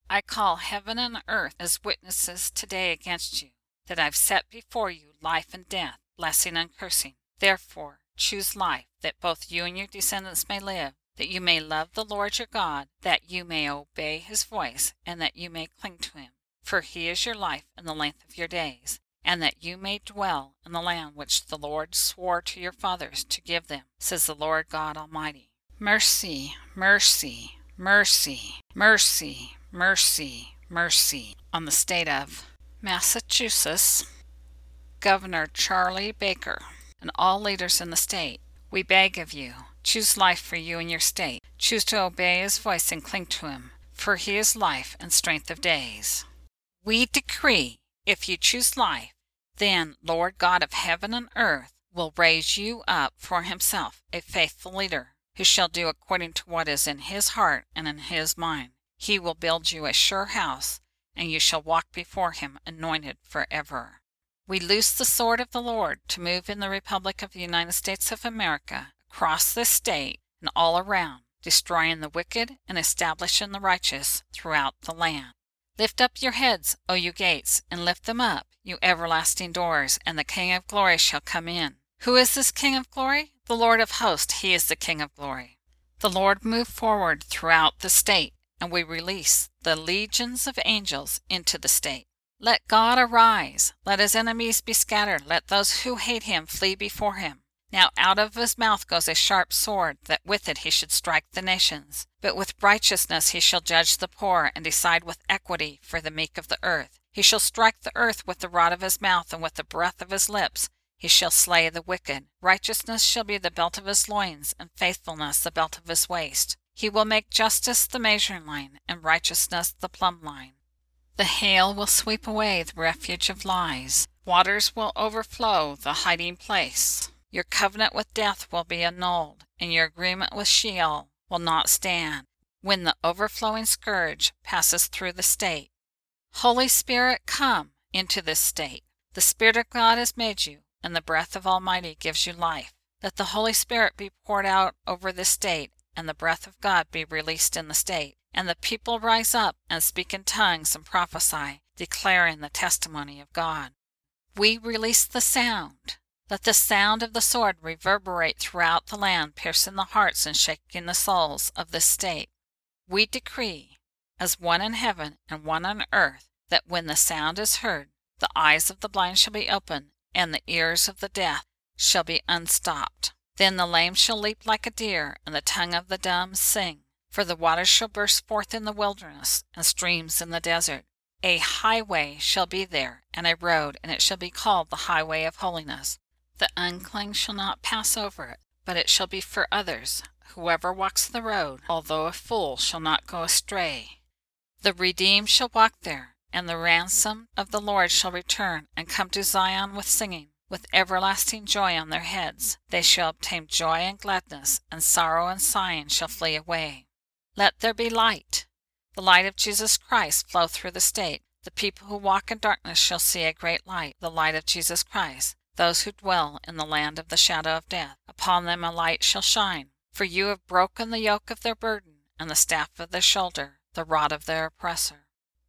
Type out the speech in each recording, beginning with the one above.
I call heaven and earth as witnesses today against you, that I've set before you life and death, blessing and cursing. Therefore, choose life, that both you and your descendants may live, that you may love the Lord your God, that you may obey his voice, and that you may cling to him. For he is your life and the length of your days, and that you may dwell in the land which the Lord swore to your fathers to give them, says the Lord God Almighty. Mercy, mercy, mercy, mercy, mercy, mercy on the state of Massachusetts, Governor Charlie Baker, and all leaders in the state. We beg of you, choose life for you and your state. Choose to obey his voice and cling to him, for he is life and strength of days. We decree, if you choose life, then Lord God of heaven and earth will raise you up for himself a faithful leader, who shall do according to what is in his heart and in his mind. He will build you a sure house, and you shall walk before him anointed forever. We loose the sword of the Lord to move in the Republic of the United States of America, across this state and all around, destroying the wicked and establishing the righteous throughout the land. Lift up your heads, O you gates, and lift them up, you everlasting doors, and the King of glory shall come in. Who is this King of glory? The Lord of hosts, he is the King of glory. The Lord moved forward throughout the state, and we release the legions of angels into the state. Let God arise. Let his enemies be scattered. Let those who hate him flee before him. Now out of his mouth goes a sharp sword, that with it he should strike the nations. But with righteousness he shall judge the poor, and decide with equity for the meek of the earth. He shall strike the earth with the rod of his mouth, and with the breath of his lips he shall slay the wicked. Righteousness shall be the belt of his loins, and faithfulness the belt of his waist. He will make justice the measuring line, and righteousness the plumb line. The hail will sweep away the refuge of lies. Waters will overflow the hiding place. Your covenant with death will be annulled, and your agreement with Sheol will not stand when the overflowing scourge passes through the state. Holy Spirit, come into this state. The Spirit of God has made you, and the breath of Almighty gives you life. Let the Holy Spirit be poured out over this state, and the breath of God be released in the state. And the people rise up and speak in tongues and prophesy, declaring the testimony of God. We release the sound. Let the sound of the sword reverberate throughout the land, piercing the hearts and shaking the souls of this state. We decree, as one in heaven and one on earth, that when the sound is heard, the eyes of the blind shall be opened, and the ears of the deaf shall be unstopped. Then the lame shall leap like a deer, and the tongue of the dumb sing. For the waters shall burst forth in the wilderness, and streams in the desert. A highway shall be there, and a road, and it shall be called the highway of holiness. The unclean shall not pass over it, but it shall be for others. Whoever walks the road, although a fool, shall not go astray. The redeemed shall walk there, and the ransom of the Lord shall return, and come to Zion with singing, with everlasting joy on their heads. They shall obtain joy and gladness, and sorrow and sighing shall flee away. Let there be light. The light of Jesus Christ flow through the state. The people who walk in darkness shall see a great light, the light of Jesus Christ. Those who dwell in the land of the shadow of death, upon them a light shall shine. For you have broken the yoke of their burden, and the staff of their shoulder, the rod of their oppressor.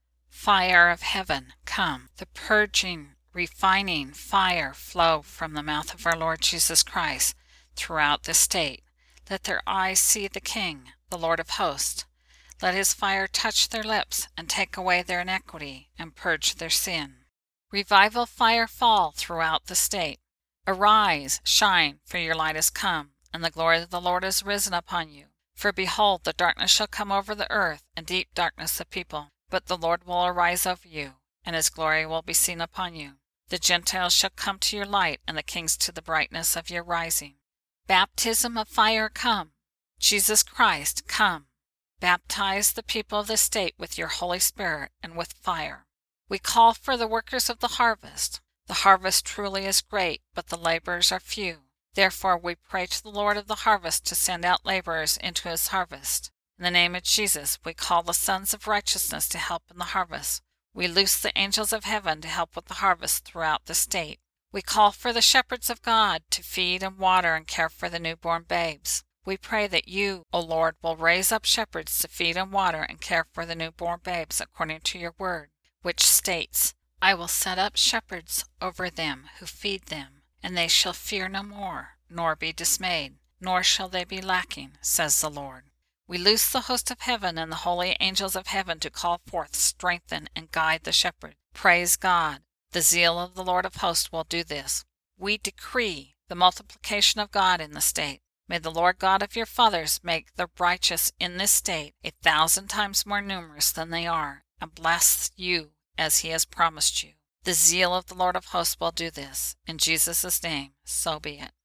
Fire of heaven, come. The purging, refining fire flow from the mouth of our Lord Jesus Christ throughout this state. Let their eyes see the King, the Lord of hosts. Let his fire touch their lips, and take away their iniquity, and purge their sin. Revival fire fall throughout the state. Arise, shine, for your light is come, and the glory of the Lord is risen upon you. For behold, the darkness shall come over the earth, and deep darkness the people. But the Lord will arise over you, and his glory will be seen upon you. The Gentiles shall come to your light, and the kings to the brightness of your rising. Baptism of fire come. Jesus Christ, come. Baptize the people of this state with your Holy Spirit and with fire. We call for the workers of the harvest. The harvest truly is great, but the laborers are few. Therefore we pray to the Lord of the harvest to send out laborers into his harvest. In the name of Jesus, we call the sons of righteousness to help in the harvest. We loose the angels of heaven to help with the harvest throughout the state. We call for the shepherds of God to feed and water and care for the newborn babes. We pray that you, O Lord, will raise up shepherds to feed and water and care for the newborn babes according to your word, which states, I will set up shepherds over them who feed them, and they shall fear no more, nor be dismayed, nor shall they be lacking, says the Lord. We loose the host of heaven and the holy angels of heaven to call forth, strengthen, and guide the shepherd. Praise God. The zeal of the Lord of hosts will do this. We decree the multiplication of God in the state. May the Lord God of your fathers make the righteous in this state 1,000 times more numerous than they are, and bless you as he has promised you. The zeal of the Lord of hosts will do this. In Jesus' name, so be it.